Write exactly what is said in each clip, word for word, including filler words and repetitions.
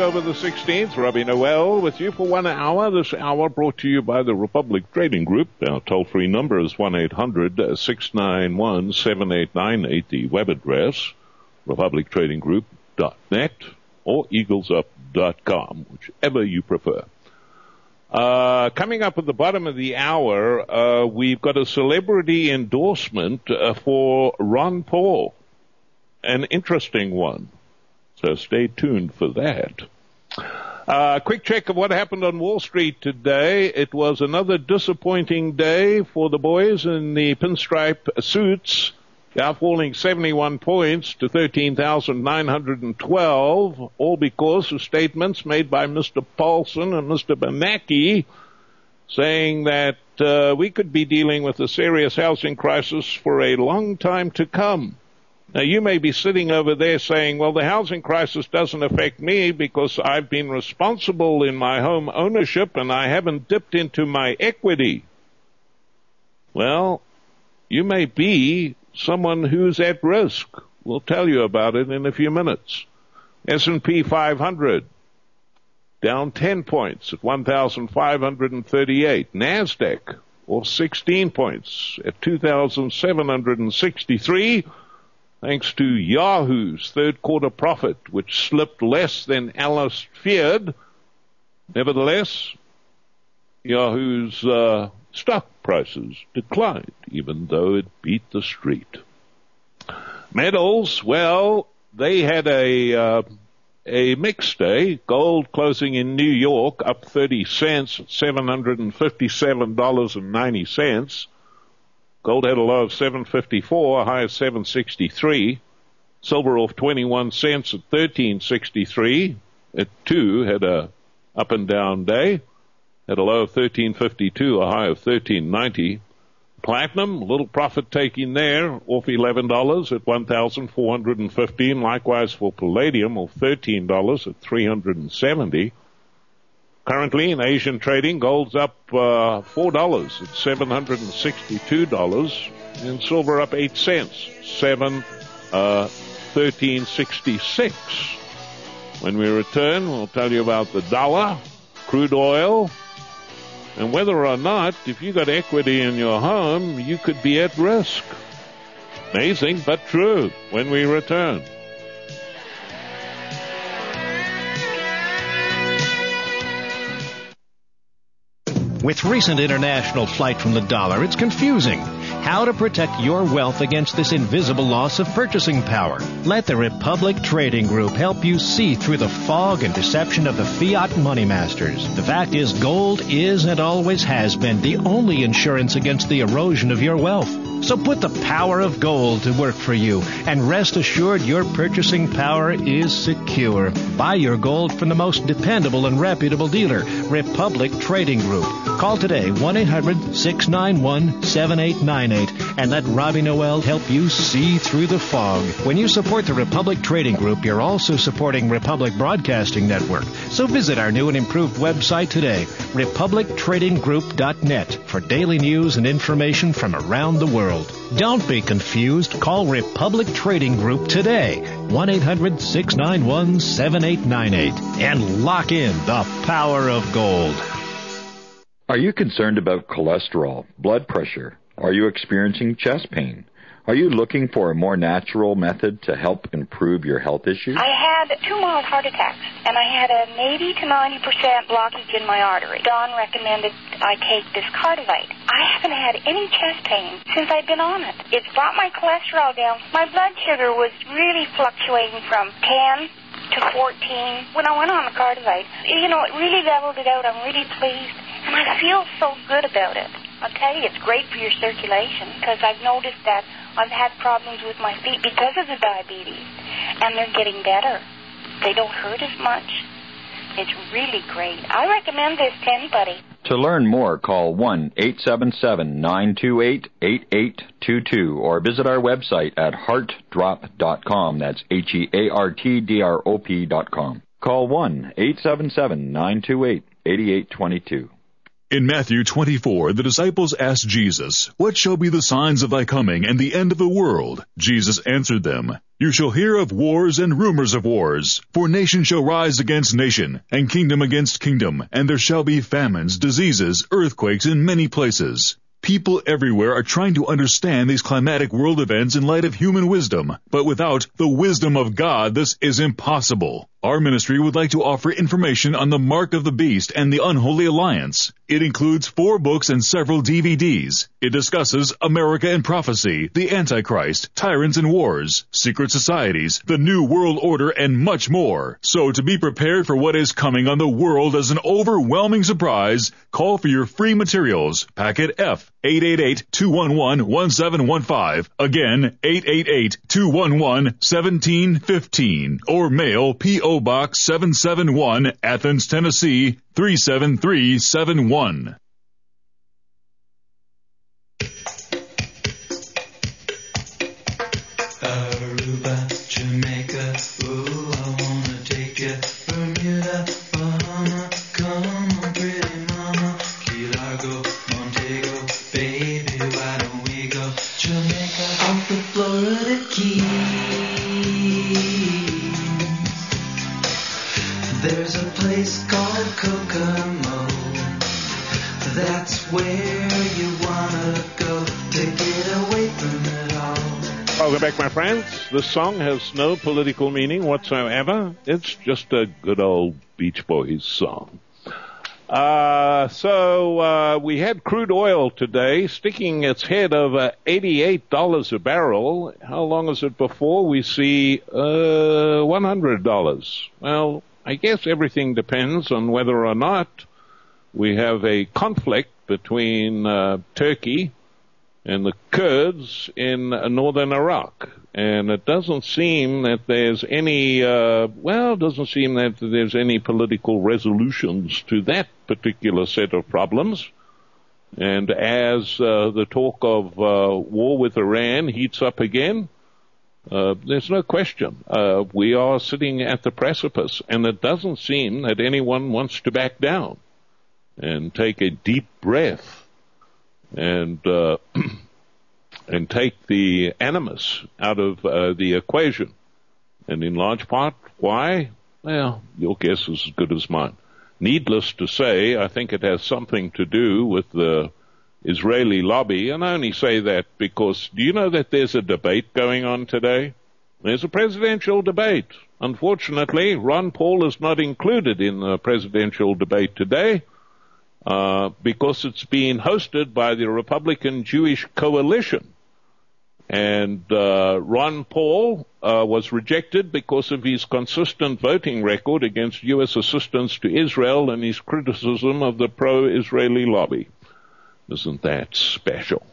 October the sixteenth. Robbie Noel with you for one hour. This hour brought to you by the Republic Trading Group. Our toll-free number is one eight hundred six nine one seven eight nine eight. The web address, republic trading group dot net or eagles up dot com, whichever you prefer. Uh, coming up at the bottom of the hour, uh, we've got a celebrity endorsement uh, for Ron Paul. An interesting one. So stay tuned for that. Uh, quick check of what happened on Wall Street today. It was another disappointing day for the boys in the pinstripe suits. Dow falling seventy-one points to thirteen thousand nine hundred twelve, all because of statements made by Mister Paulson and Mister Bernanke saying that uh, we could be dealing with a serious housing crisis for a long time to come. Now, you may be sitting over there saying, well, the housing crisis doesn't affect me because I've been responsible in my home ownership and I haven't dipped into my equity. Well, you may be someone who's at risk. We'll tell you about it in a few minutes. S and P five hundred, down ten points at one thousand five hundred thirty-eight. NASDAQ, off sixteen points at two thousand seven hundred sixty-three, thanks to Yahoo's third quarter profit, which slipped less than analysts feared. Nevertheless, Yahoo's uh, stock prices declined, even though it beat the street. Metals, well, they had a uh, a mixed day. Gold closing in New York up thirty cents at seven hundred fifty-seven dollars and ninety cents. Gold had a low of seven fifty-four, a high of seven sixty-three. Silver off twenty-one cents at thirteen sixty-three. At two had a up and down day. At a low of thirteen fifty-two, a high of thirteen ninety. Platinum, a little profit taking there, off eleven dollars at one thousand four hundred fifteen. Likewise for palladium, off thirteen dollars at three hundred seventy. Currently in Asian trading, gold's up uh, four dollars at seven hundred sixty-two dollars, and silver up eight cents, seven uh, thirteen sixty-six. When we return, we'll tell you about the dollar, crude oil, and whether or not, if you got equity in your home, you could be at risk. Amazing, but true, when we return. With recent international flight from the dollar, it's confusing. How to protect your wealth against this invisible loss of purchasing power. Let the Republic Trading Group help you see through the fog and deception of the fiat money masters. The fact is, gold is and always has been the only insurance against the erosion of your wealth. So put the power of gold to work for you and rest assured your purchasing power is secure. Buy your gold from the most dependable and reputable dealer, Republic Trading Group. Call today, one eight hundred six nine one seven eight nine eight, and let Robbie Noel help you see through the fog. When you support the Republic Trading Group, you're also supporting Republic Broadcasting Network. So visit our new and improved website today, republic trading group dot net, for daily news and information from around the world. Don't be confused. Call Republic Trading Group today, one eight hundred six nine one seven eight nine eight, and lock in the power of gold. Are you concerned about cholesterol, blood pressure? Are you experiencing chest pain? Are you looking for a more natural method to help improve your health issues? I had two mild heart attacks, and I had an eighty to ninety percent blockage in my artery. Don recommended I take this Cardivite. I haven't had any chest pain since I've been on it. It's brought my cholesterol down. My blood sugar was really fluctuating from ten to fourteen when I went on the Cardivite. You know, it really leveled it out. I'm really pleased, and I feel so good about it. I'll tell you, it's great for your circulation, because I've noticed that I've had problems with my feet because of the diabetes, and they're getting better. They don't hurt as much. It's really great. I recommend this to anybody. To learn more, call one eight seven seven nine two eight eight eight two two or visit our website at heart drop dot com. That's H E A R T D R O P dot com. Call one eight seven seven nine two eight eight eight two two. In Matthew twenty-four, the disciples asked Jesus, "What shall be the signs of thy coming and the end of the world?" Jesus answered them, "You shall hear of wars and rumors of wars. For nation shall rise against nation, and kingdom against kingdom, and there shall be famines, diseases, earthquakes in many places." People everywhere are trying to understand these climatic world events in light of human wisdom, but without the wisdom of God, this is impossible. Our ministry would like to offer information on the Mark of the Beast and the Unholy Alliance. It includes four books and several D V Ds. It discusses America and prophecy, the Antichrist, tyrants and wars, secret societies, the New World Order, and much more. So to be prepared for what is coming on the world as an overwhelming surprise, call for your free materials. Packet F, eight eight eight, two one one, one seven one five. Again, eight eight eight, two one one, one seven one five. Or mail P O Box seven seven one, Athens, Tennessee, three seven three seven one. Aruba, Jamaica, ooh, I wanna take you. Bermuda, Bahama, come on, pretty mama. Key Largo, Montego, baby, why don't we go? Jamaica, off the Florida Keys. There's a place called Kokomo. That's where you wanna go to get away from it all. Welcome back, my friends. This song has no political meaning whatsoever. It's just a good old Beach Boys song. Uh, so uh, we had crude oil today sticking its head over eighty-eight dollars a barrel. How long is it before we see uh, one hundred dollars? Well, I guess everything depends on whether or not we have a conflict between uh, Turkey and the Kurds in uh, northern Iraq. And it doesn't seem that there's any, uh, well, it doesn't seem that there's any political resolutions to that particular set of problems. And as uh, the talk of uh, war with Iran heats up again, uh, there's no question. Uh, we are sitting at the precipice, and it doesn't seem that anyone wants to back down and take a deep breath and uh, and take the animus out of uh, the equation. And in large part, why? Well, your guess is as good as mine. Needless to say, I think it has something to do with the Israeli lobby, and I only say that because, do you know that there's a debate going on today? There's a presidential debate. Unfortunately, Ron Paul is not included in the presidential debate today, Uh, because it's being hosted by the Republican Jewish Coalition. And uh, Ron Paul uh, was rejected because of his consistent voting record against U S assistance to Israel and his criticism of the pro-Israeli lobby. Isn't that special?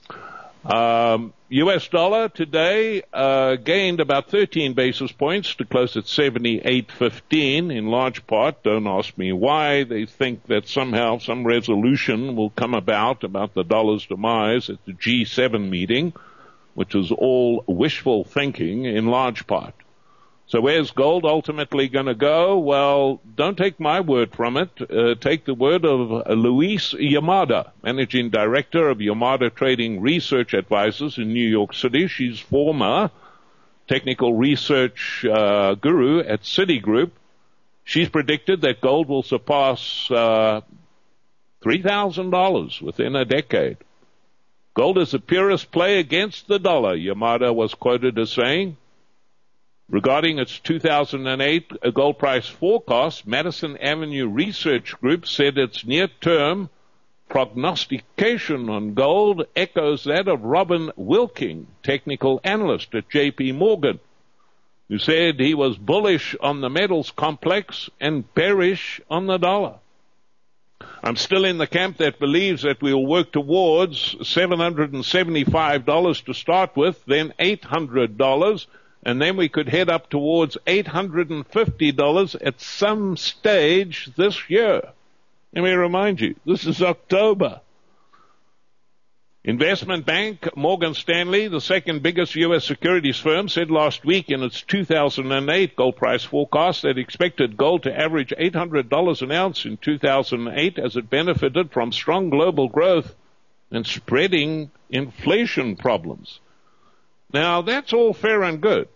Um, U S dollar today uh, gained about thirteen basis points to close at seventy-eight fifteen, in large part. Don't ask me why. They think that somehow some resolution will come about about the dollar's demise at the G seven meeting, which is all wishful thinking in large part. So where's gold ultimately going to go? Well, don't take my word from it. Uh, take the word of Luis Yamada, Managing Director of Yamada Trading Research Advisors in New York City. She's former technical research uh, guru at Citigroup. She's predicted that gold will surpass uh, three thousand dollars within a decade. Gold is the purest play against the dollar, Yamada was quoted as saying. Regarding its two thousand eight gold price forecast, Madison Avenue Research Group said its near-term prognostication on gold echoes that of Robin Wilking, technical analyst at J P Morgan, who said he was bullish on the metals complex and bearish on the dollar. I'm still in the camp that believes that we'll work towards seven hundred seventy-five dollars to start with, then eight hundred dollars, and then we could head up towards eight hundred fifty dollars at some stage this year. Let me remind you, this is October. Investment bank Morgan Stanley, the second biggest U S securities firm, said last week in its two thousand eight gold price forecast that expected gold to average eight hundred dollars an ounce in two thousand eight as it benefited from strong global growth and spreading inflation problems. Now, that's all fair and good.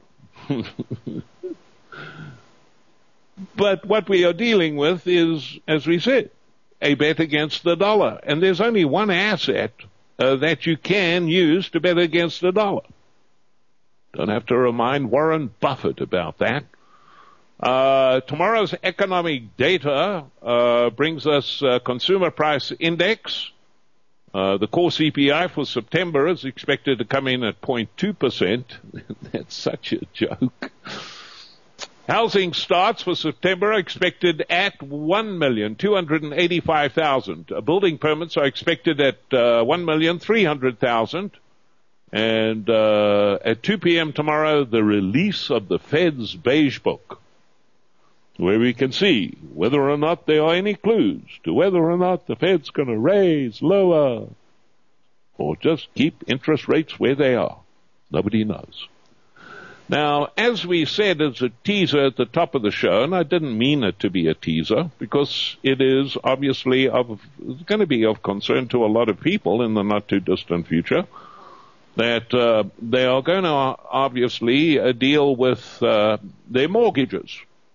But what we are dealing with is, as we said, a bet against the dollar. And there's only one asset Uh, that you can use to bet against the dollar. Don't have to remind Warren Buffett about that. Uh, tomorrow's economic data uh, brings us uh, consumer price index. Uh, the core C P I for September is expected to come in at zero point two percent. That's such a joke. Housing starts for September are expected at one million two hundred eighty-five thousand. Uh, building permits are expected at uh, one million three hundred thousand. And uh, at two p.m. tomorrow, the release of the Fed's Beige Book, where we can see whether or not there are any clues to whether or not the Fed's going to raise, lower, or just keep interest rates where they are. Nobody knows. Now, as we said as a teaser at the top of the show, and I didn't mean it to be a teaser, because it is obviously of, it's going to be of concern to a lot of people in the not-too-distant future, that uh, they are going to obviously uh, deal with uh, their mortgages.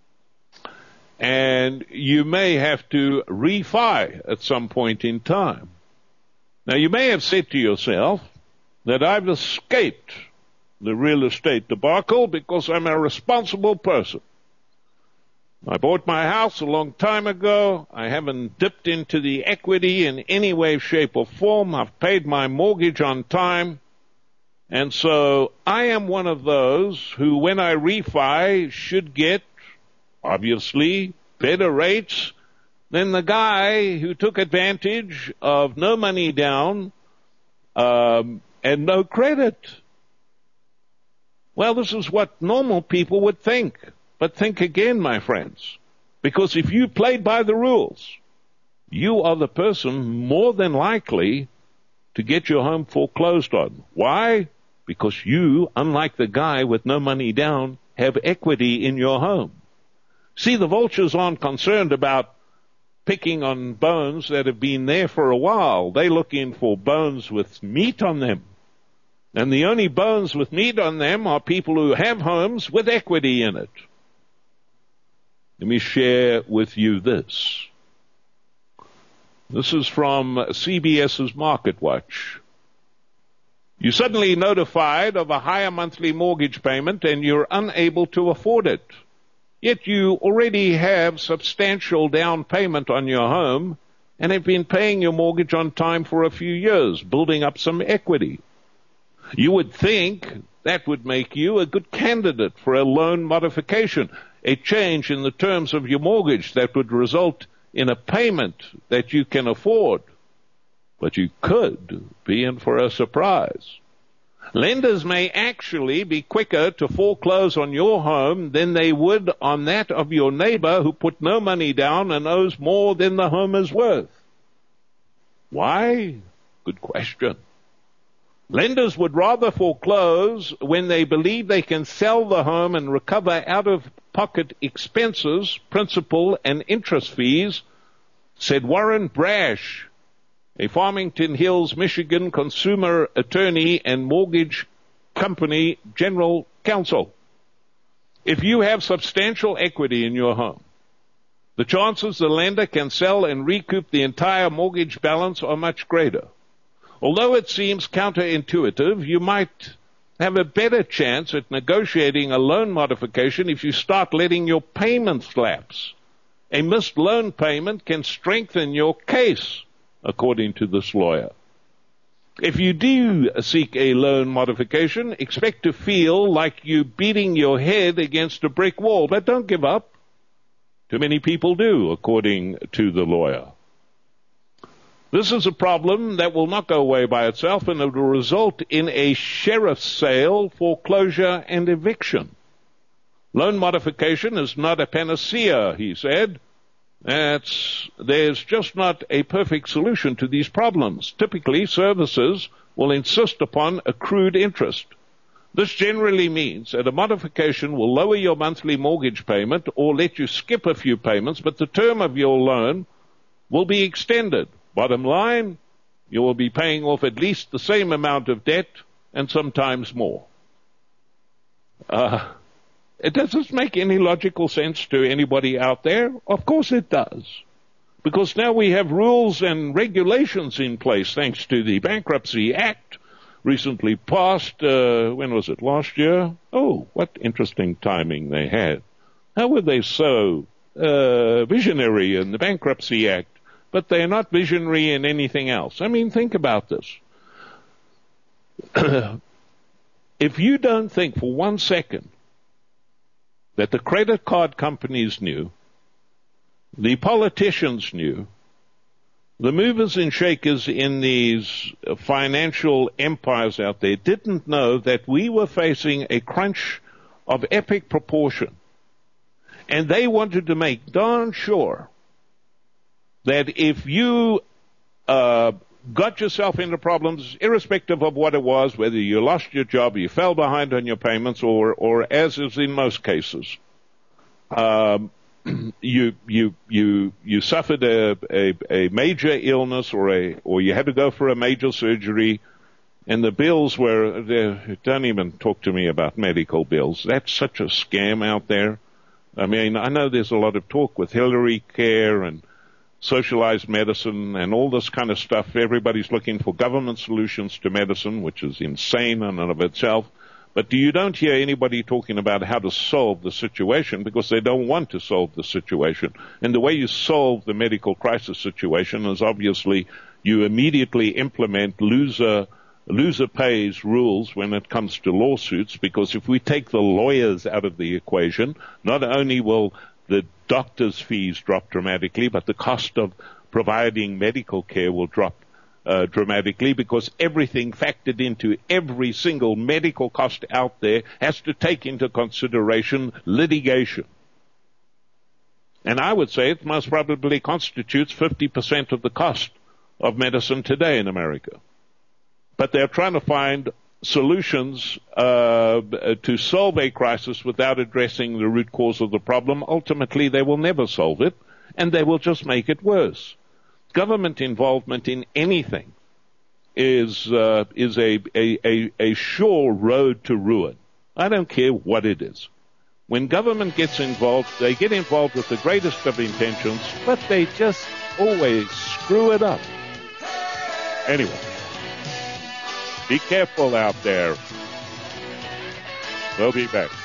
And you may have to refi at some point in time. Now, you may have said to yourself that I've escaped the real estate debacle because I'm a responsible person. I bought my house a long time ago. I haven't dipped into the equity in any way, shape, or form. I've paid my mortgage on time. And so I am one of those who, when I refi, should get, obviously, better rates than the guy who took advantage of no money down um, and no credit. Well, this is what normal people would think. But think again, my friends. Because if you played by the rules, you are the person more than likely to get your home foreclosed on. Why? Because you, unlike the guy with no money down, have equity in your home. See, the vultures aren't concerned about picking on bones that have been there for a while. They're looking for bones with meat on them. And the only bones with meat on them are people who have homes with equity in it. Let me share with you this. This is from CBS's Market Watch. You're suddenly notified of a higher monthly mortgage payment and you're unable to afford it. Yet you already have substantial down payment on your home and have been paying your mortgage on time for a few years, building up some equity. You would think that would make you a good candidate for a loan modification, a change in the terms of your mortgage that would result in a payment that you can afford. But you could be in for a surprise. Lenders may actually be quicker to foreclose on your home than they would on that of your neighbor who put no money down and owes more than the home is worth. Why? Good question. Lenders would rather foreclose when they believe they can sell the home and recover out-of-pocket expenses, principal, and interest fees, said Warren Brash, a Farmington Hills, Michigan consumer attorney and mortgage company general counsel. If you have substantial equity in your home, the chances the lender can sell and recoup the entire mortgage balance are much greater. Although it seems counterintuitive, you might have a better chance at negotiating a loan modification if you start letting your payments lapse. A missed loan payment can strengthen your case, according to this lawyer. If you do seek a loan modification, expect to feel like you're beating your head against a brick wall, but don't give up. Too many people do, according to the lawyer. This is a problem that will not go away by itself, and it will result in a sheriff's sale, foreclosure, and eviction. Loan modification is not a panacea, he said. That's, there's just not a perfect solution to these problems. Typically, servicers will insist upon accrued interest. This generally means that a modification will lower your monthly mortgage payment or let you skip a few payments, but the term of your loan will be extended. Bottom line, you will be paying off at least the same amount of debt and sometimes more. Uh, it does this make any logical sense to anybody out there? Of course it does. Because now we have rules and regulations in place thanks to the Bankruptcy Act, recently passed, uh, when was it, last year? Oh, what interesting timing they had. How were they so uh, visionary in the Bankruptcy Act, but they're not visionary in anything else? I mean, think about this. If you don't think for one second that the credit card companies knew, the politicians knew, the movers and shakers in these financial empires out there didn't know that we were facing a crunch of epic proportion. And they wanted to make darn sure that if you uh, got yourself into problems, irrespective of what it was, whether you lost your job, you fell behind on your payments, or, or as is in most cases, um, you you you you suffered a, a a major illness, or a or you had to go for a major surgery, and the bills were there. Don't even talk to me about medical bills. That's such a scam out there. I mean, I know there's a lot of talk with Hillary Care and socialized medicine and all this kind of stuff. Everybody's looking for government solutions to medicine, which is insane in and of itself. But you don't hear anybody talking about how to solve the situation, because they don't want to solve the situation. And the way you solve the medical crisis situation is obviously you immediately implement loser, loser pays rules when it comes to lawsuits, because if we take the lawyers out of the equation, not only will the doctor's fees drop dramatically, but the cost of providing medical care will drop Uh, dramatically, because everything factored into every single medical cost out there has to take into consideration litigation. And I would say it most probably constitutes fifty percent of the cost of medicine today in America. But they're trying to find solutions uh, to solve a crisis without addressing the root cause of the problem. Ultimately, they will never solve it, and they will just make it worse. Government involvement in anything is uh, is a, a, a, a sure road to ruin. I don't care what it is. When government gets involved, they get involved with the greatest of intentions, but they just always screw it up. Anyway, be careful out there. We'll be back.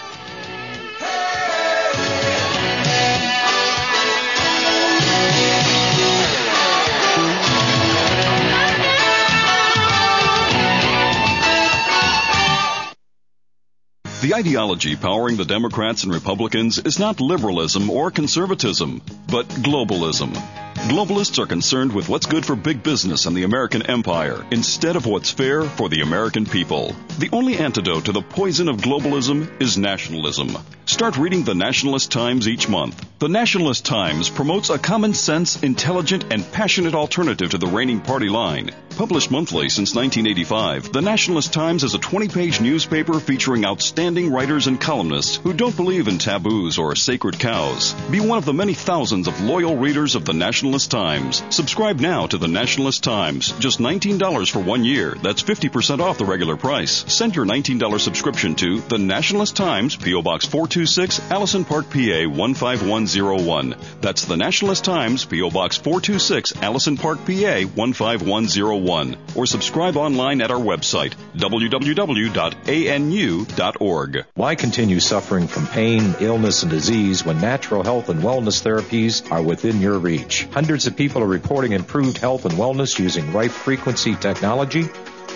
The ideology powering the Democrats and Republicans is not liberalism or conservatism, but globalism. Globalists are concerned with what's good for big business and the American empire instead of what's fair for the American people. The only antidote to the poison of globalism is nationalism. Start reading the Nationalist Times each month. The Nationalist Times promotes a common sense, intelligent, and passionate alternative to the reigning party line. Published monthly since nineteen eighty-five, the Nationalist Times is a twenty-page newspaper featuring outstanding writers and columnists who don't believe in taboos or sacred cows. Be one of the many thousands of loyal readers of the Nationalist Times. Subscribe now to the Nationalist Times. Just nineteen dollars for one year. That's fifty percent off the regular price. Send your nineteen dollars subscription to the Nationalist Times, P O. Box four two six, Allison Park, P A one five one zero one. That's the Nationalist Times, P O. Box four two six, Allison Park, P A one five one zero one. Or subscribe online at our website, w w w dot a n u dot org. Why continue suffering from pain, illness, and disease when natural health and wellness therapies are within your reach? Hundreds of people are reporting improved health and wellness using Rife Frequency technology.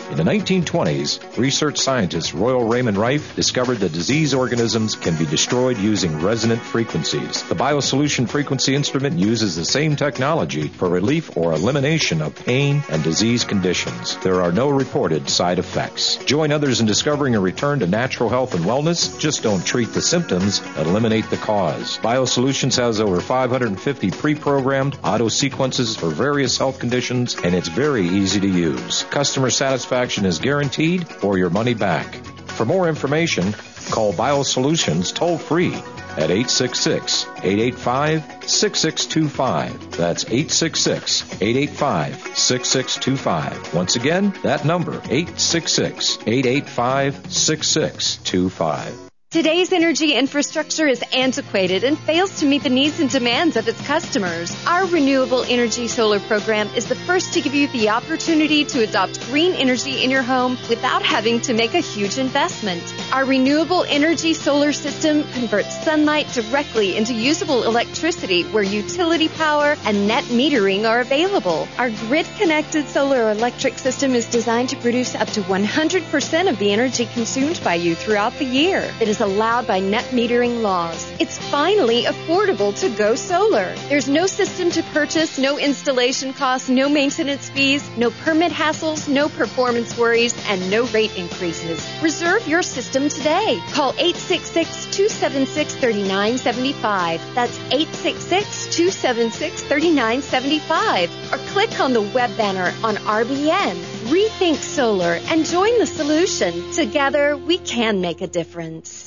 In the nineteen twenties, research scientist Royal Raymond Rife discovered that disease organisms can be destroyed using resonant frequencies. The BioSolution frequency instrument uses the same technology for relief or elimination of pain and disease conditions. There are no reported side effects. Join others in discovering a return to natural health and wellness. Just don't treat the symptoms, eliminate the cause. BioSolutions has over five hundred fifty pre-programmed auto sequences for various health conditions, and it's very easy to use. Customer satisfaction is guaranteed or your money back. For more information, call BioSolutions toll-free at eight six six, eight eight five, six six two five. That's eight six six, eight eight five, six six two five. Once again, that number, eight six six, eight eight five, six six two five. Today's energy infrastructure is antiquated and fails to meet the needs and demands of its customers. Our Renewable Energy Solar program is the first to give you the opportunity to adopt green energy in your home without having to make a huge investment. Our Renewable Energy Solar system converts sunlight directly into usable electricity where utility power and net metering are available. Our grid-connected solar electric system is designed to produce up to one hundred percent of the energy consumed by you throughout the year. It is allowed by net metering laws. It's finally affordable to go solar. There's no system to purchase, no installation costs, no maintenance fees, no permit hassles, no performance worries, and no rate increases. Reserve your system today. Call eight six six, two seven six, three nine seven five. That's eight six six, two seven six, three nine seven five. Or click on the web banner on R B N. Rethink solar and join the solution. Together, we can make a difference.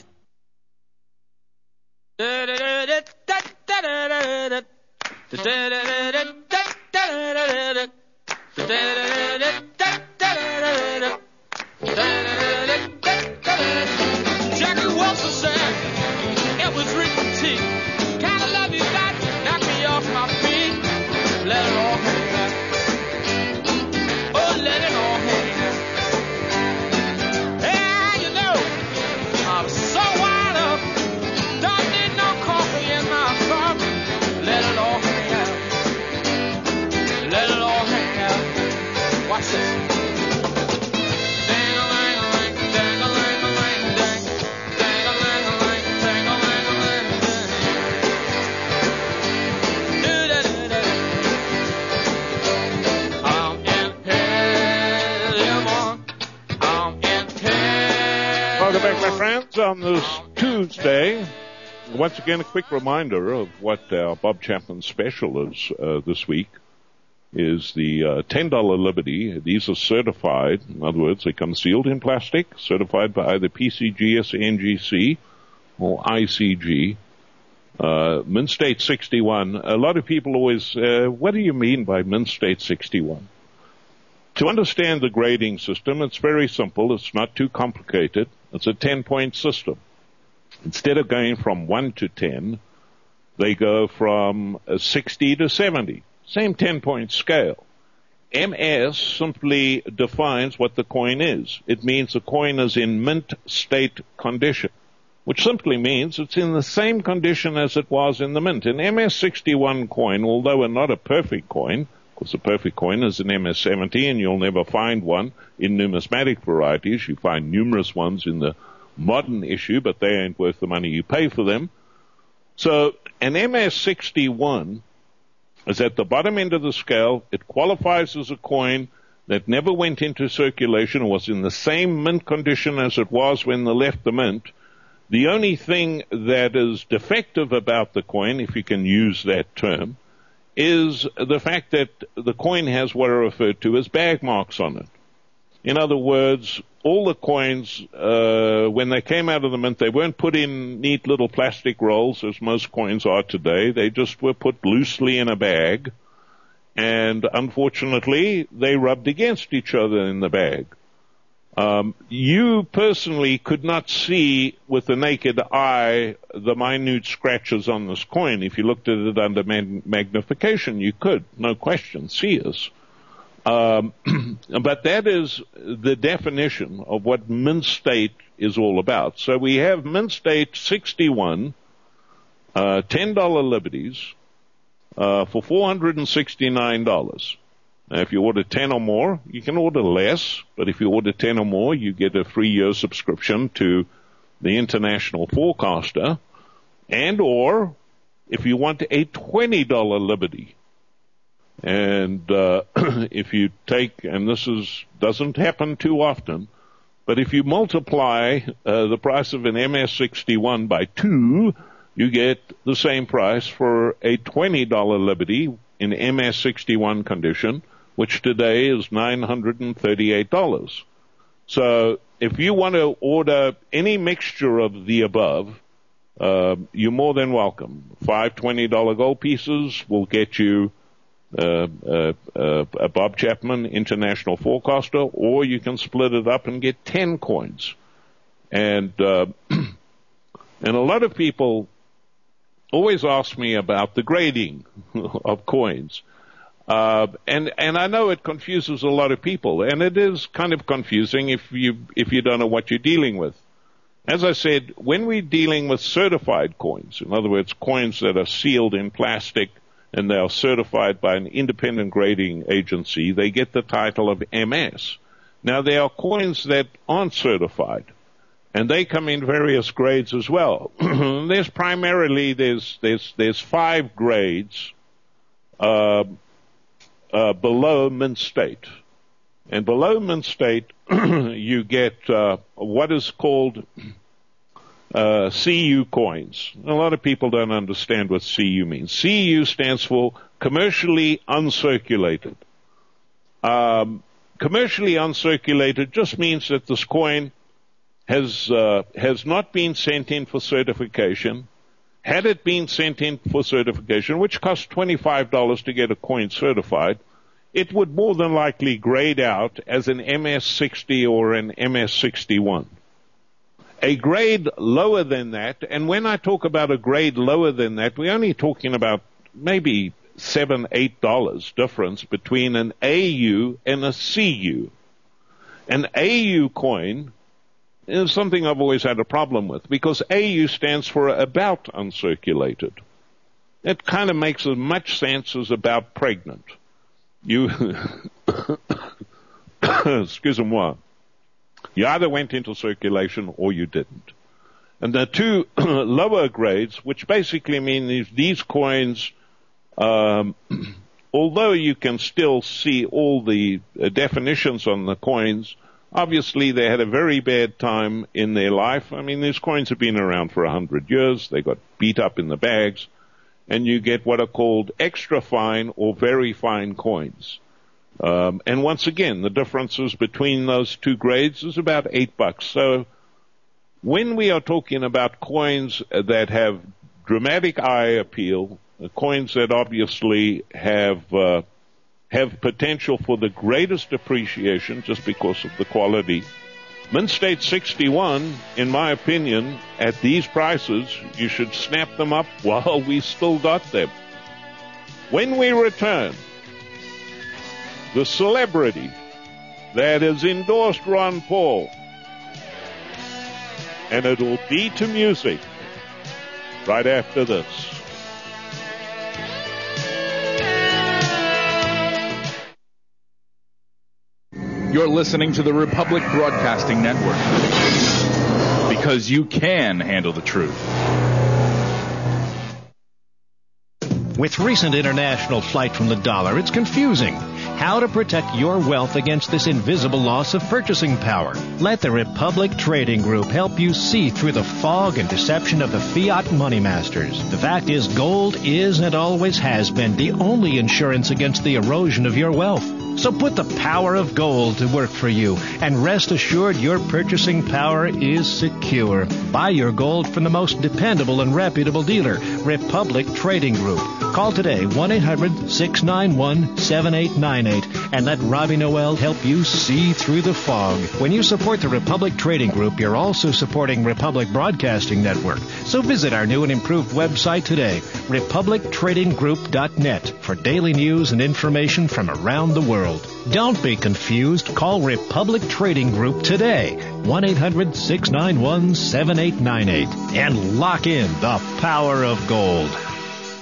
Jackie Wilson said it was written T. Kind of love you got, knock me off my feet. Let it all hang out. Oh, let it all hang out. Yeah, you know, I'm so wired up. Don't need no coffee in my cup. Let it all hang out. Let it all hang out. Watch this. Welcome back, my friends, on this Tuesday. Once again, a quick reminder of what our Bob Chapman special is uh, this week is the uh, ten dollar Liberty. These are certified. In other words, they come sealed in plastic, certified by either P C G S N G C or I C G. Uh, Mint State sixty-one. A lot of people always, uh, what do you mean by Mint State sixty-one? To understand the grading system, it's very simple. It's not too complicated. It's a ten-point system. Instead of going from one to ten, they go from sixty to seventy. Same ten-point scale. M S simply defines what the coin is. It means the coin is in mint state condition, which simply means it's in the same condition as it was in the mint. An M S sixty-one coin, although not a perfect coin, because a perfect coin is an M S seventy, and you'll never find one in numismatic varieties. You find numerous ones in the modern issue, but they ain't worth the money you pay for them. So an M S sixty-one is at the bottom end of the scale. It qualifies as a coin that never went into circulation or was in the same mint condition as it was when they left the mint. The only thing that is defective about the coin, if you can use that term, is the fact that the coin has what are referred to as bag marks on it. In other words, all the coins, uh, when they came out of the mint, they weren't put in neat little plastic rolls as most coins are today. They just were put loosely in a bag, and unfortunately, they rubbed against each other in the bag. Um, you personally could not see with the naked eye the minute scratches on this coin. If you looked at it under mag- magnification, you could, no question, see us. Um, but that is the definition of what Mint State is all about. So we have Mint State sixty-one, uh, ten dollar Liberties, uh, for four hundred sixty-nine dollars. Now, if you order ten or more, you can order less, but if you order ten or more, you get a three-year subscription to the International Forecaster, and or if you want a twenty dollars Liberty. And uh, if you take, and this is doesn't happen too often, but if you multiply uh, the price of an M S sixty-one by two, you get the same price for a twenty dollars Liberty in M S sixty-one condition, which today is nine hundred thirty-eight dollars. So if you want to order any mixture of the above, uh, you're more than welcome. Five twenty dollars gold pieces will get you uh, uh, uh, a Bob Chapman International Forecaster, or you can split it up and get ten coins. And uh, and a lot of people always ask me about the grading of coins. Uh, and, and I know it confuses a lot of people, and it is kind of confusing if you, if you don't know what you're dealing with. As I said, when we're dealing with certified coins, in other words, coins that are sealed in plastic and they are certified by an independent grading agency, they get the title of M S. Now, there are coins that aren't certified, and they come in various grades as well. There's primarily, there's, there's, there's five grades, uh, Uh, below mint state. And below mint state, you get uh, what is called uh, C U coins. A lot of people don't understand what C U means. C U stands for commercially uncirculated. Um, commercially uncirculated just means that this coin has uh, has not been sent in for certification. Had it been sent in for certification, which costs twenty-five dollars to get a coin certified, it would more than likely grade out as an M S sixty or an M S sixty-one. A grade lower than that, and when I talk about a grade lower than that, we're only talking about maybe seven, eight dollars difference between an A U and a C U. An A U coin is something I've always had a problem with, because A U stands for about uncirculated. It kind of makes as much sense as about pregnant. You, excusez-moi, you either went into circulation or you didn't. And the two lower grades, which basically mean these, these coins, um, although you can still see all the uh, definitions on the coins, obviously, they had a very bad time in their life. I mean, these coins have been around for a hundred years. They got beat up in the bags. And you get what are called extra fine or very fine coins. Um, and once again, the differences between those two grades is about eight bucks. So when we are talking about coins that have dramatic eye appeal, coins that obviously have uh, have potential for the greatest appreciation just because of the quality. Mint State sixty-one, in my opinion, at these prices, you should snap them up while we still got them. When we return, the celebrity that has endorsed Ron Paul, and it'll be to music right after this. You're listening to the Republic Broadcasting Network, because you can handle the truth. With recent international flight from the dollar, it's confusing. How to protect your wealth against this invisible loss of purchasing power. Let the Republic Trading Group help you see through the fog and deception of the fiat money masters. The fact is, gold is and always has been the only insurance against the erosion of your wealth. So put the power of gold to work for you, and rest assured your purchasing power is secure. Buy your gold from the most dependable and reputable dealer, Republic Trading Group. Call today, one eight hundred six nine one seven eight nine eight, and let Robbie Noel help you see through the fog. When you support the Republic Trading Group, you're also supporting Republic Broadcasting Network. So visit our new and improved website today, republic trading group dot net, for daily news and information from around the world. Don't be confused. Call Republic Trading Group today, one eight hundred six nine one seven eight nine eight, and lock in the power of gold.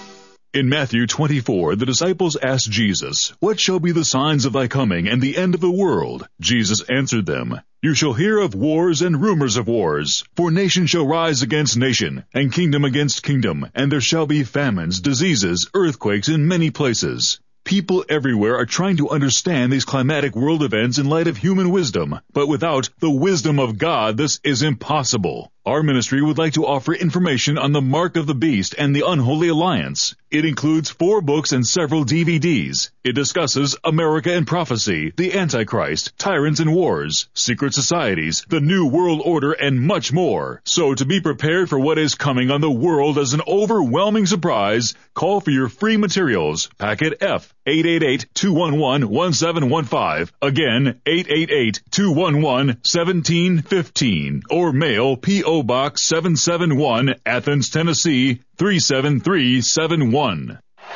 In Matthew twenty-four, the disciples asked Jesus, "What shall be the signs of thy coming and the end of the world?" Jesus answered them, "You shall hear of wars and rumors of wars, for nation shall rise against nation, and kingdom against kingdom, and there shall be famines, diseases, earthquakes in many places." People everywhere are trying to understand these climatic world events in light of human wisdom, but without the wisdom of God, this is impossible. Our ministry would like to offer information on the Mark of the Beast and the Unholy Alliance. It includes four books and several D V Ds. It discusses America and Prophecy, the Antichrist, Tyrants and Wars, Secret Societies, the New World Order, and much more. So to be prepared for what is coming on the world as an overwhelming surprise, call for your free materials. Packet F, eight eight eight, two one one, one seven one five. Again, eight eight eight, two one one, one seven one five. Or mail P O Box seven seven one, Athens, Tennessee, three seven three seven one.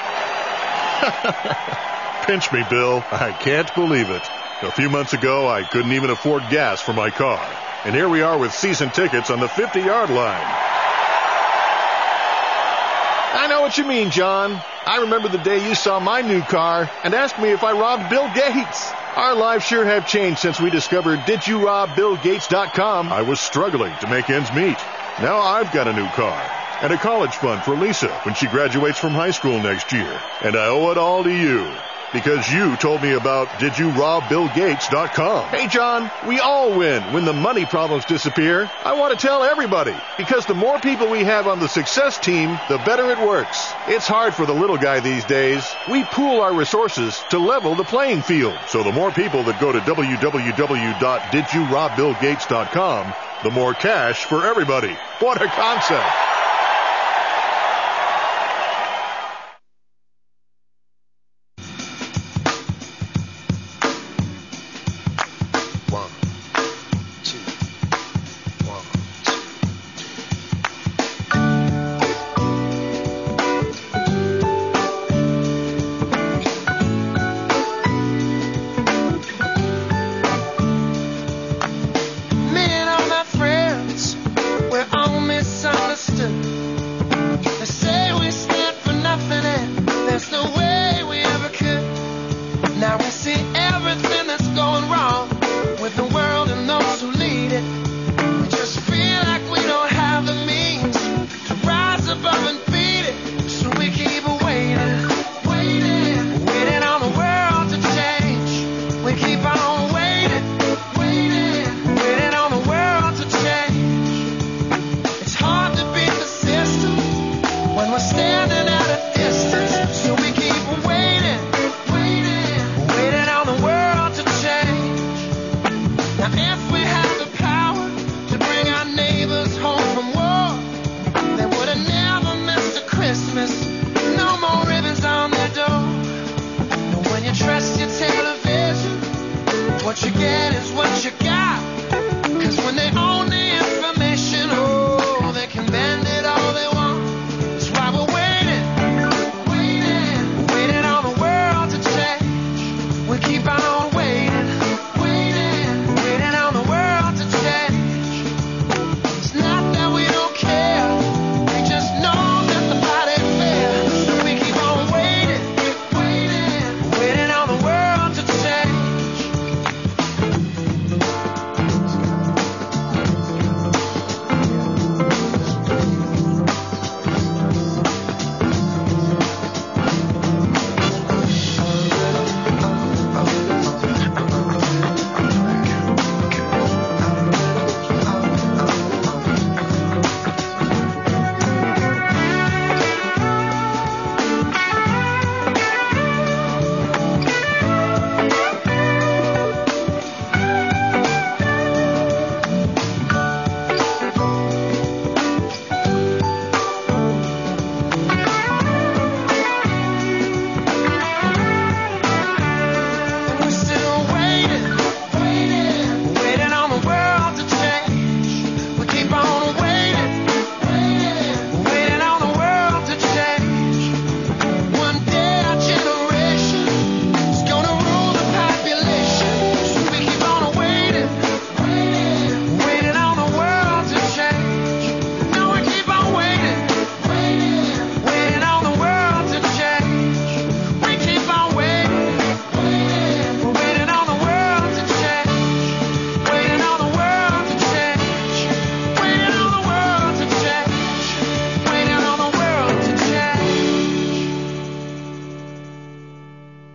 Pinch me, Bill. I can't believe it. A few months ago, I couldn't even afford gas for my car. And here we are with season tickets on the fifty-yard line. I know what you mean, John. I remember the day you saw my new car and asked me if I robbed Bill Gates. Our lives sure have changed since we discovered did you rob bill gates dot com. I was struggling to make ends meet. Now I've got a new car and a college fund for Lisa when she graduates from high school next year. And I owe it all to you because you told me about did you rob bill gates dot com. Hey, John, we all win when the money problems disappear. I want to tell everybody because the more people we have on the success team, the better it works. It's hard for the little guy these days. We pool our resources to level the playing field. So the more people that go to w w w dot did you rob bill gates dot com, the more cash for everybody. What a concept.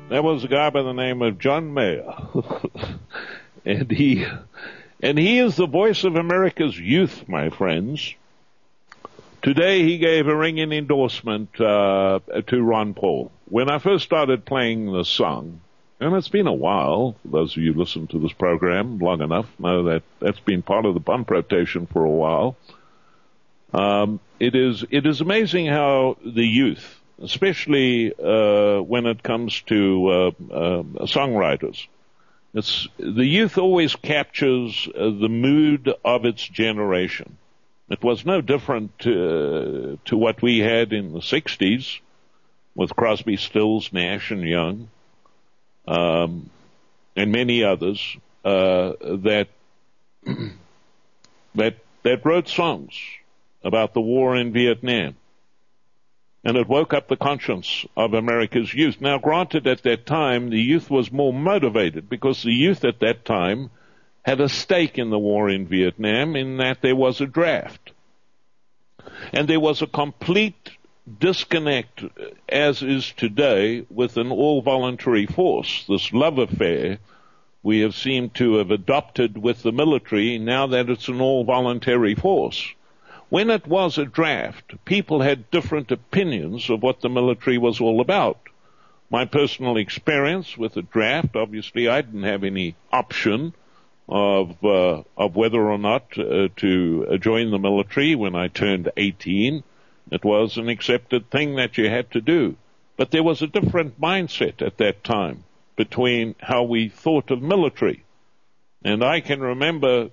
That was a guy by the name of John Mayer. and he, and he is the voice of America's youth, my friends. Today he gave a ringing endorsement, uh, to Ron Paul. When I first started playing the song, and it's been a while, those of you who listen to this program long enough know that that's been part of the bump rotation for a while. Um, it is, it is amazing how the youth, especially, uh, when it comes to, uh, uh, songwriters, it's, the youth always captures uh, the mood of its generation. It was no different to, to what we had in the sixties with Crosby, Stills, Nash, and Young, um, and many others, uh, that, that, that wrote songs about the war in Vietnam. And it woke up the conscience of America's youth. Now, granted, at that time, the youth was more motivated because the youth at that time had a stake in the war in Vietnam in that there was a draft. And there was a complete disconnect, as is today, with an all-voluntary force. This love affair we have seemed to have adopted with the military now that it's an all-voluntary force. When it was a draft, people had different opinions of what the military was all about. My personal experience with the draft, obviously I didn't have any option of uh, of whether or not uh, to uh, join the military when I turned eighteen. It was an accepted thing that you had to do. But there was a different mindset at that time between how we thought of military. And I can remember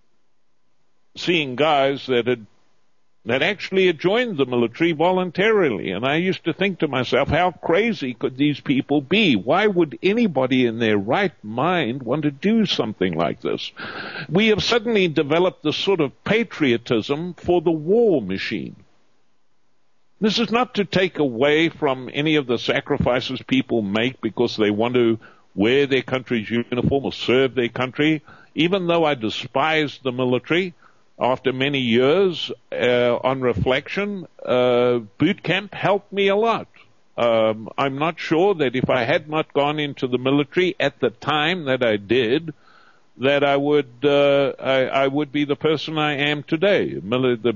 seeing guys that had that actually had joined the military voluntarily. And I used to think to myself, how crazy could these people be? Why would anybody in their right mind want to do something like this? We have suddenly developed this sort of patriotism for the war machine. This is not to take away from any of the sacrifices people make because they want to wear their country's uniform or serve their country. Even though I despise the military, after many years, uh, on reflection, uh, boot camp helped me a lot. Um, I'm not sure that if I had not gone into the military at the time that I did, that I would, uh, I, I would be the person I am today. The,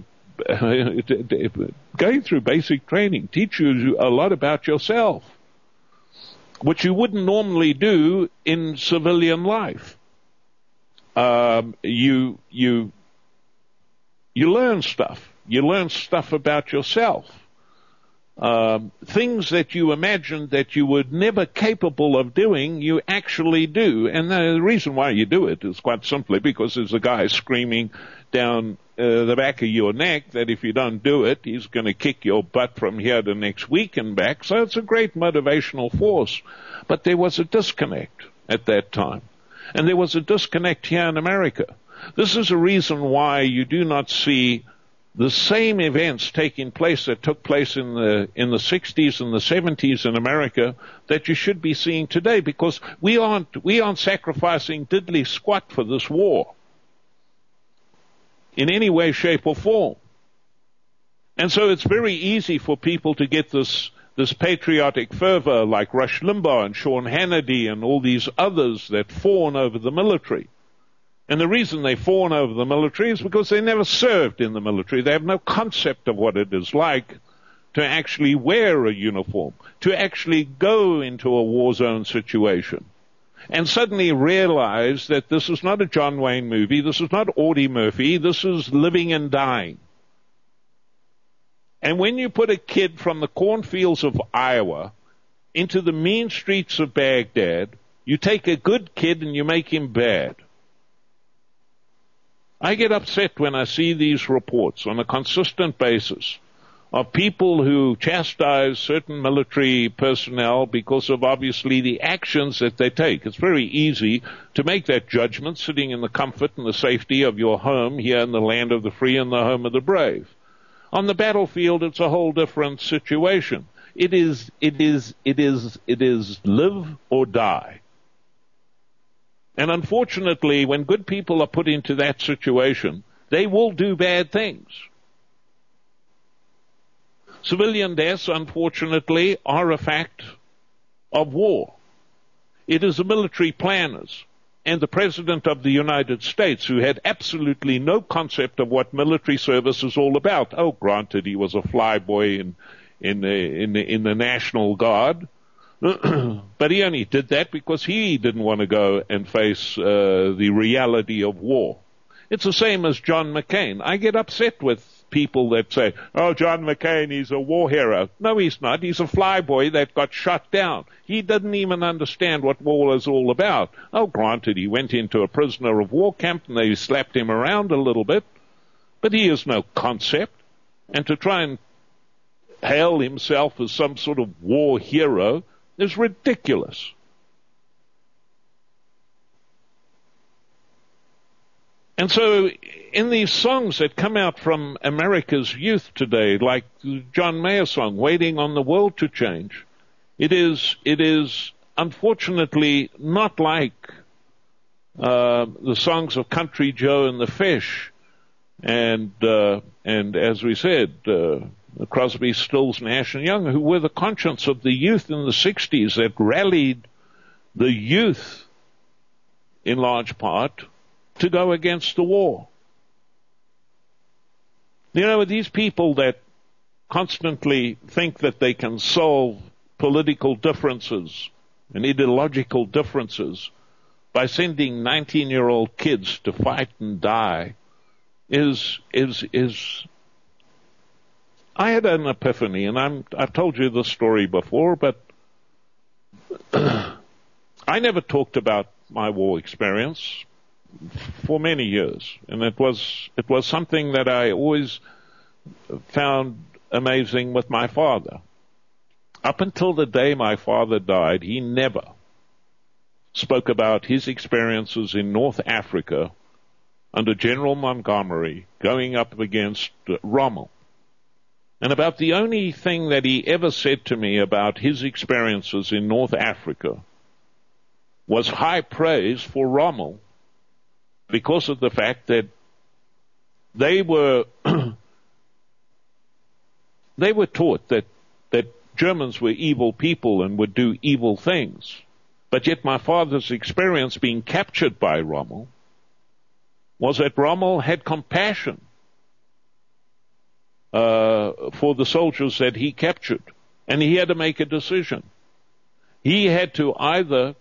going through basic training teaches you a lot about yourself, which you wouldn't normally do in civilian life. Um, you, you, You learn stuff. You learn stuff about yourself. Um, things that you imagined that you were never capable of doing, you actually do. And the reason why you do it is quite simply because there's a guy screaming down uh, the back of your neck that if you don't do it, he's going to kick your butt from here to next week and back. So it's a great motivational force. But there was a disconnect at that time. And there was a disconnect here in America. This is a reason why you do not see the same events taking place that took place in the in the sixties and the seventies in America that you should be seeing today, because we aren't we aren't sacrificing diddly squat for this war in any way, shape, or form. And so it's very easy for people to get this this patriotic fervor like Rush Limbaugh and Sean Hannity and all these others that fawn over the military. And the reason they fawn over the military is because they never served in the military. They have no concept of what it is like to actually wear a uniform, to actually go into a war zone situation, and suddenly realize that this is not a John Wayne movie, this is not Audie Murphy, this is living and dying. And when you put a kid from the cornfields of Iowa into the mean streets of Baghdad, you take a good kid and you make him bad. I get upset when I see these reports on a consistent basis of people who chastise certain military personnel because of obviously the actions that they take. It's very easy to make that judgment sitting in the comfort and the safety of your home here in the land of the free and the home of the brave. On the battlefield, it's a whole different situation. It is, it is, it is, it is live or die. And unfortunately, when good people are put into that situation, they will do bad things. Civilian deaths, unfortunately, are a fact of war. It is the military planners and the President of the United States who had absolutely no concept of what military service is all about. Oh, granted, he was a flyboy in in the, in the, in the National Guard, but he only did that because he didn't want to go and face uh, the reality of war. It's the same as John McCain. I get upset with people that say, oh, John McCain, he's a war hero. No, he's not. He's a flyboy that got shot down. He didn't even understand what war is all about. Oh, granted, he went into a prisoner of war camp and they slapped him around a little bit, but he has no concept. And to try and hail himself as some sort of war hero is ridiculous. And so in these songs that come out from America's youth today, like the John Mayer song, Waiting on the World to Change, it is, it is unfortunately not like uh, the songs of Country Joe and the Fish, and, uh, and as we said, uh, Crosby, Stills, Nash and Young, who were the conscience of the youth in the sixties that rallied the youth in large part to go against the war. You know, these people that constantly think that they can solve political differences and ideological differences by sending nineteen-year-old kids to fight and die is, is, is, I had an epiphany, and I'm, I've told you this story before, but I never talked about my war experience for many years, and it was it was something that I always found amazing with my father. Up until the day my father died, he never spoke about his experiences in North Africa under General Montgomery going up against Rommel. And about the only thing that he ever said to me about his experiences in North Africa was high praise for Rommel, because of the fact that they were they were taught that that Germans were evil people and would do evil things. But yet my father's experience being captured by Rommel was that Rommel had compassion uh, for the soldiers that he captured, and he had to make a decision. He had to either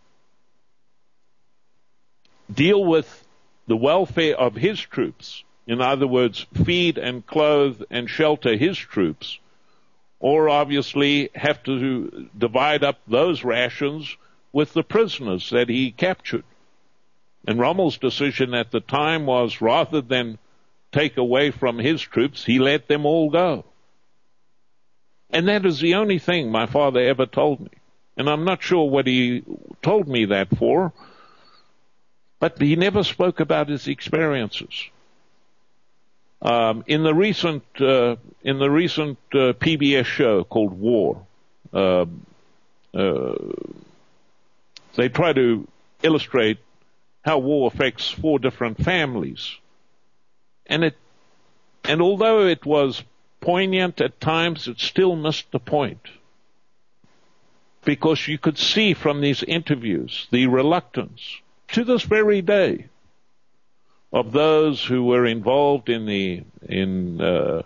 deal with the welfare of his troops, in other words, feed and clothe and shelter his troops, or obviously have to divide up those rations with the prisoners that he captured. And Rommel's decision at the time was, rather than take away from his troops, he let them all go. And that is the only thing my father ever told me. And I'm not sure what he told me that for, but he never spoke about his experiences. Um, in the recent uh, in the recent uh, P B S show called War, uh, uh, they try to illustrate how war affects four different families, and it and although it was poignant at times, it still missed the point, because you could see from these interviews the reluctance to this very day of those who were involved in the in uh,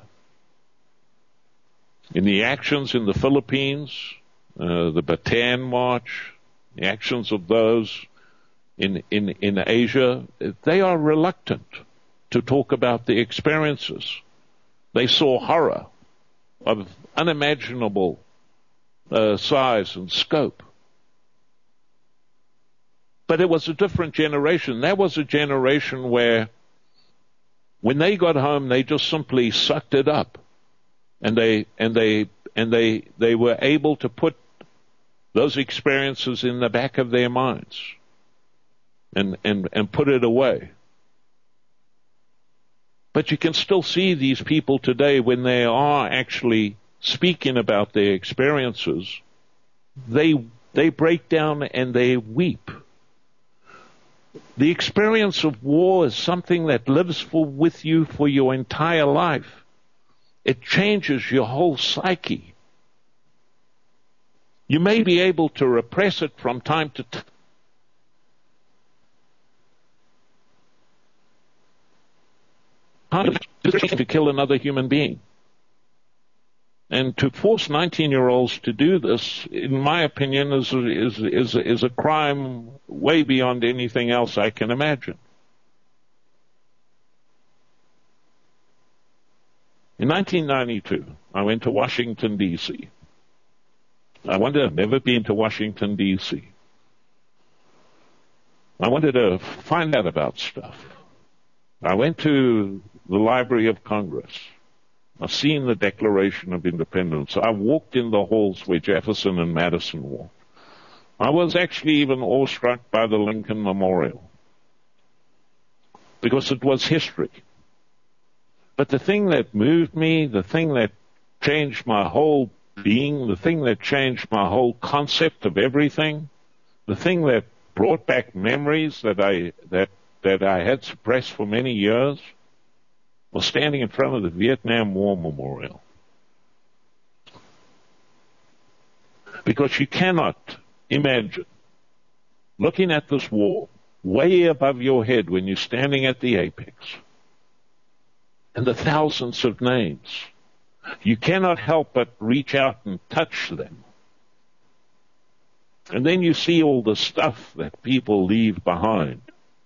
in the actions in the Philippines, uh, the Bataan March, the actions of those in in in Asia. They are reluctant to talk about the experiences. They saw horror of unimaginable uh, size and scope. But it was a different generation. That was a generation where when they got home, they just simply sucked it up. And they, and they, and they, they were able to put those experiences in the back of their minds and, and, and put it away. But you can still see these people today when they are actually speaking about their experiences, they, they break down and they weep. The experience of war is something that lives for, with you for your entire life. It changes your whole psyche. You may be able to repress it from time to t- to kill another human being. And to force nineteen-year-olds to do this, in my opinion, is is is is a crime way beyond anything else I can imagine. In nineteen ninety-two, I went to Washington, D C I wanted to never been to Washington, D C I wanted to find out about stuff. I went to the Library of Congress. I've seen the Declaration of Independence. I walked in the halls where Jefferson and Madison walked. I was actually even awestruck by the Lincoln Memorial because it was history. But the thing that moved me, the thing that changed my whole being, the thing that changed my whole concept of everything, the thing that brought back memories that I that that I had suppressed for many years, was standing in front of the Vietnam War Memorial. Because you cannot imagine looking at this war way above your head when you're standing at the apex, and the thousands of names. You cannot help but reach out and touch them. And then you see all the stuff that people leave behind.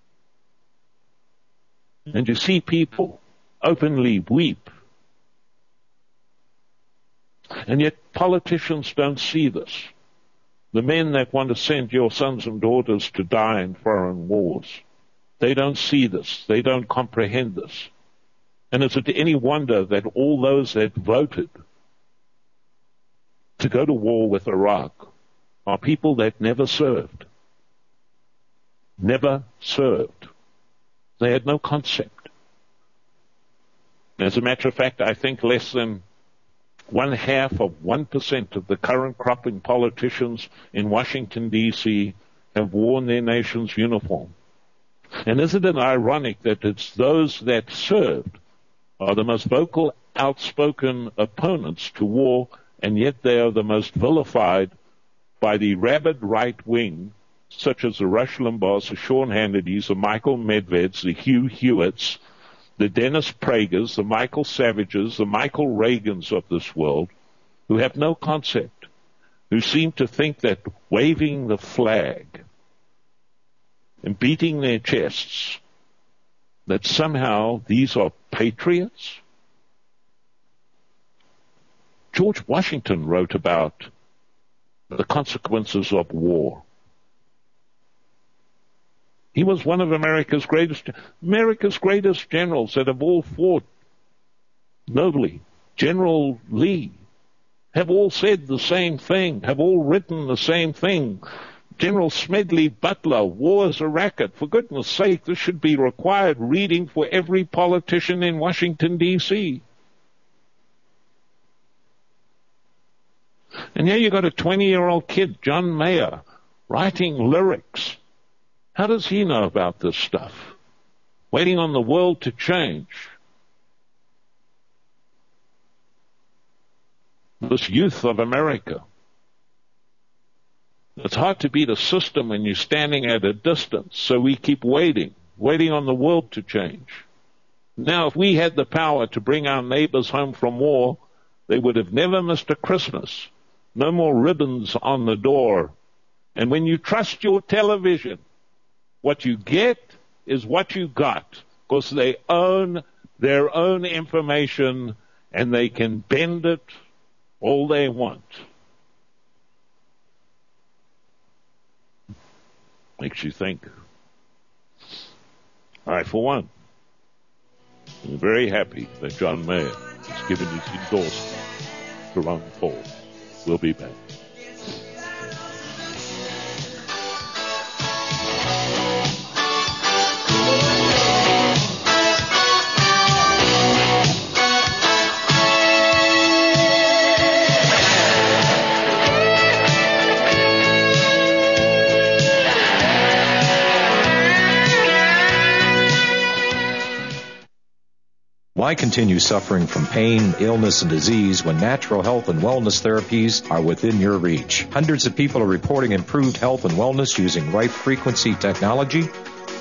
And you see people openly weep. And yet politicians don't see this. The men that want to send your sons and daughters to die in foreign wars, they don't see this. They don't comprehend this. And is it any wonder that all those that voted to go to war with Iraq are people that never served? Never served. They had no concept. As a matter of fact, I think less than one half of one percent of the current cropping politicians in Washington, D C have worn their nation's uniform. And isn't it ironic that it's those that served are the most vocal, outspoken opponents to war, and yet they are the most vilified by the rabid right wing, such as the Rush Limbaughs, the Sean Hannitys, the Michael Medveds, the Hugh Hewitts, the Dennis Pragers, the Michael Savages, the Michael Reagans of this world, who have no concept, who seem to think that waving the flag and beating their chests, that somehow these are patriots. George Washington wrote about the consequences of war. He was one of America's greatest, America's greatest generals that have all fought nobly. General Lee, have all said the same thing, have all written the same thing. General Smedley Butler, war is a racket. For goodness sake, this should be required reading for every politician in Washington, D C And here you got a twenty-year-old kid, John Mayer, writing lyrics. How does he know about this stuff? Waiting on the world to change. This youth of America. It's hard to beat a system when you're standing at a distance, so we keep waiting, waiting on the world to change. Now, if we had the power to bring our neighbors home from war, they would have never missed a Christmas. No more ribbons on the door. And when you trust your television, what you get is what you got, because they own their own information and they can bend it all they want. Makes you think. I, for one, am very happy that John Mayer has given his endorsement to Ron Paul. We'll be back. Why continue suffering from pain, illness, and disease when natural health and wellness therapies are within your reach? Hundreds of people are reporting improved health and wellness using Rife Frequency technology.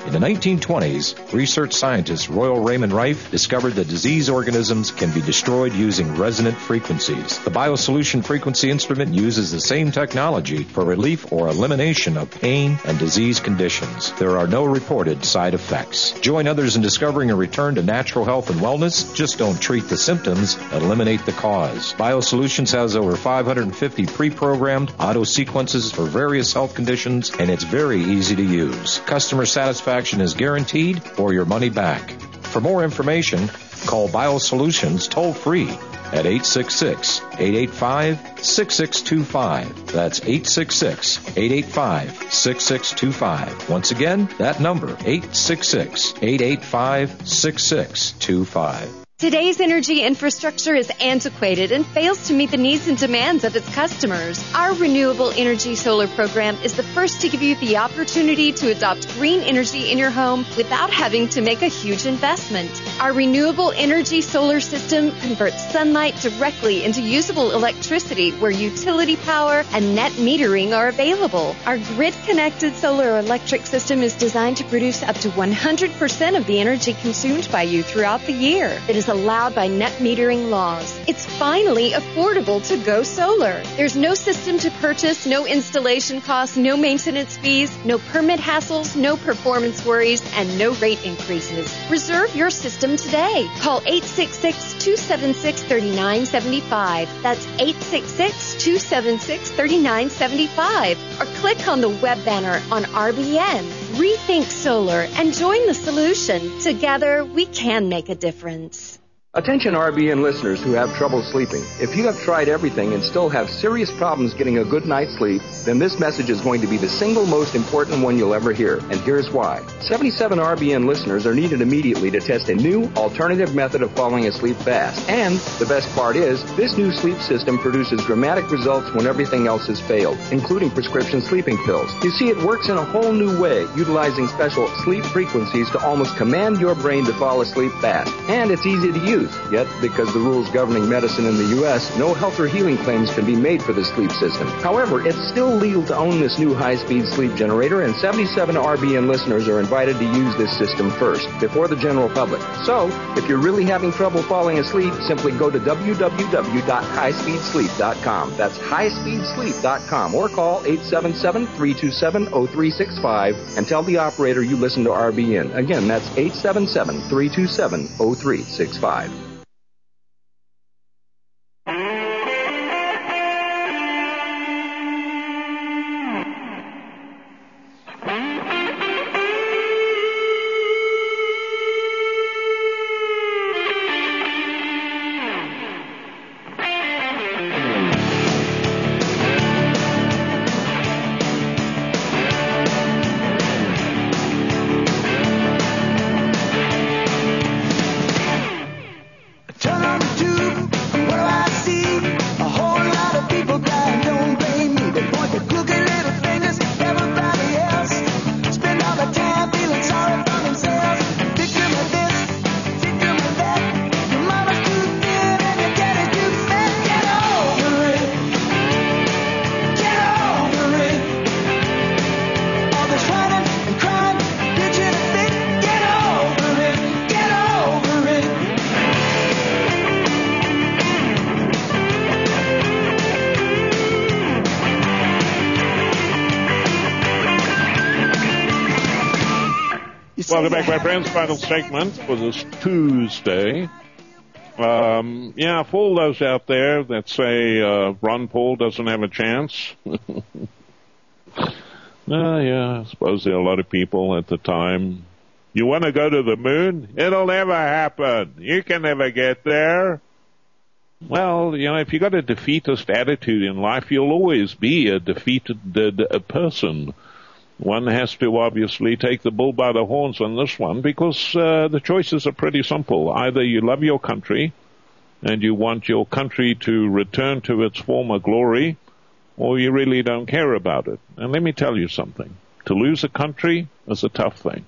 In the nineteen twenties, research scientist Royal Raymond Rife discovered that disease organisms can be destroyed using resonant frequencies. The BioSolution frequency instrument uses the same technology for relief or elimination of pain and disease conditions. There are no reported side effects. Join others in discovering a return to natural health and wellness. Just don't treat the symptoms, eliminate the cause. BioSolutions has over five hundred fifty pre-programmed auto sequences for various health conditions, and it's very easy to use. Customer satisfaction is guaranteed or your money back. For more information, call BioSolutions toll-free at eight six six, eight eight five, six six two five. That's eight six six, eight eight five, six six two five. Once again, that number, eight six six, eight eight five, six six two five. Today's energy infrastructure is antiquated and fails to meet the needs and demands of its customers. Our Renewable Energy Solar program is the first to give you the opportunity to adopt green energy in your home without having to make a huge investment. Our Renewable Energy Solar system converts sunlight directly into usable electricity where utility power and net metering are available. Our grid-connected solar electric system is designed to produce up to one hundred percent of the energy consumed by you throughout the year. It is allowed by net metering laws. It's finally affordable to go solar. There's no system to purchase, no installation costs, no maintenance fees, no permit hassles, no performance worries, and no rate increases. Reserve your system today. Call eight six six, two seven six, three nine seven five. That's eight six six, two seven six, three nine seven five. Or click on the web banner on R B N. Rethink solar and join the solution. Together, we can make a difference. Attention R B N listeners who have trouble sleeping. If you have tried everything and still have serious problems getting a good night's sleep, then this message is going to be the single most important one you'll ever hear. And here's why. seventy-seven R B N listeners are needed immediately to test a new alternative method of falling asleep fast. And the best part is, this new sleep system produces dramatic results when everything else has failed, including prescription sleeping pills. You see, it works in a whole new way, utilizing special sleep frequencies to almost command your brain to fall asleep fast. And it's easy to use. Yet, because the rules governing medicine in the U S, no health or healing claims can be made for the sleep system. However, it's still legal to own this new high-speed sleep generator, and seventy-seven R B N listeners are invited to use this system first, before the general public. So, if you're really having trouble falling asleep, simply go to w w w dot high speed sleep dot com. That's high speed sleep dot com, or call eight seven seven, three two seven, zero three six five and tell the operator you listen to R B N. Again, that's eight seven seven, three two seven, zero three six five. Welcome back, my friends. Final segment for this Tuesday. Um, yeah, for all those out there that say uh, Ron Paul doesn't have a chance. uh, yeah, I suppose there are a lot of people at the time. You want to go to the moon? It'll never happen. You can never get there. Well, you know, if you've got a defeatist attitude in life, you'll always be a defeated uh, person. One has to obviously take the bull by the horns on this one, because uh, the choices are pretty simple. Either you love your country and you want your country to return to its former glory, or you really don't care about it. And let me tell you something. To lose a country is a tough thing.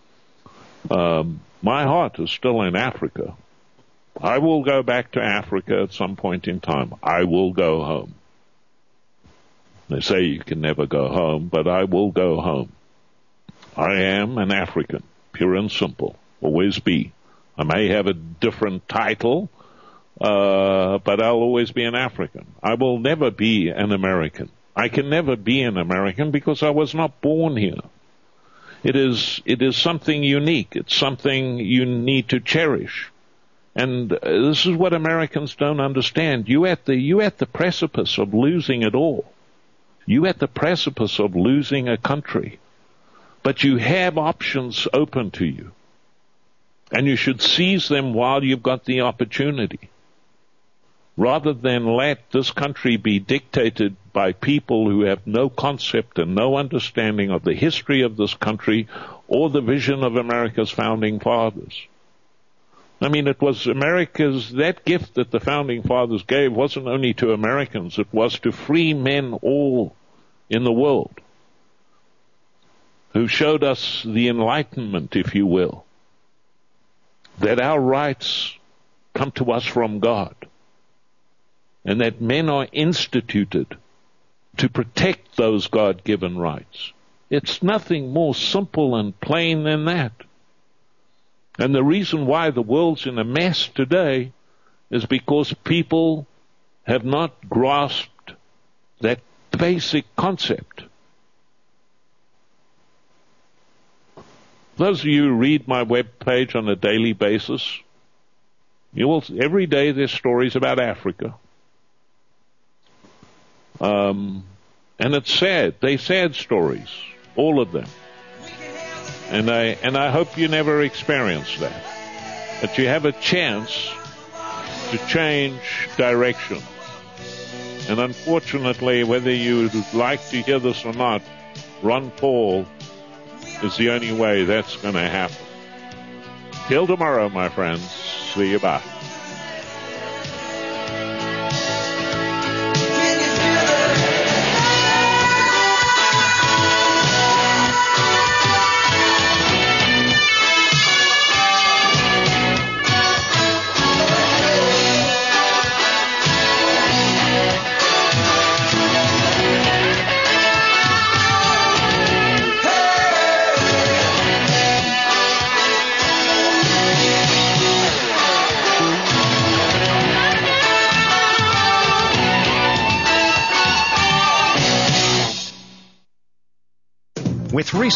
Um, my heart is still in Africa. I will go back to Africa at some point in time. I will go home. They say you can never go home, but I will go home. I am an African, pure and simple, always be. I may have a different title, uh, but I'll always be an African. I will never be an American. I can never be an American because I was not born here. It is, it is something unique. It's something you need to cherish. And uh, this is what Americans don't understand. You at the, you at the precipice of losing it all. You at the precipice of losing a country. But you have options open to you. And you should seize them while you've got the opportunity. Rather than let this country be dictated by people who have no concept and no understanding of the history of this country or the vision of America's founding fathers. I mean, it was America's, that gift that the founding fathers gave wasn't only to Americans, it was to free men all in the world, who showed us the Enlightenment, if you will, that our rights come to us from God, and that men are instituted to protect those God-given rights. It's nothing more simple and plain than that. And the reason why the world's in a mess today is because people have not grasped that basic concept. Those of you who read my web page on a daily basis, you will, every day there's stories about Africa. Um, and it's sad. They're sad stories, all of them. And I, and I hope you never experience that. But you have a chance to change direction. And unfortunately, whether you like to hear this or not, Ron Paul is the only way that's going to happen. Till tomorrow, my friends. See you. Bye. With recent